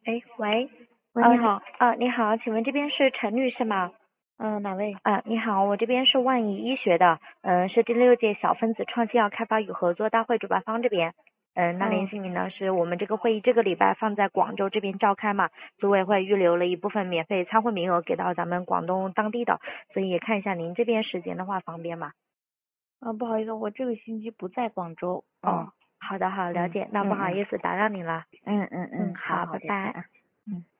哎，喂， 喂，你好。 你好，请问这边是陈律师吗？ 哪位？ 你好，我这边是万亿医学的，是第6届小分子创新药开发与合作大会主办方这边，那联嗯。 系你呢，是我们这个会议这个礼拜放在广州这边召开嘛，组委会预留了一部分免费参会名额给到咱们广东当地的，所以也看一下您这边时间的话方便吗？ 不好意思，我这个星期不在广州。 哦，好的，好，了嗯解，那不嗯嗯好意思打扰你了， 嗯嗯嗯，好好， 好， 拜拜。 再见啊。嗯。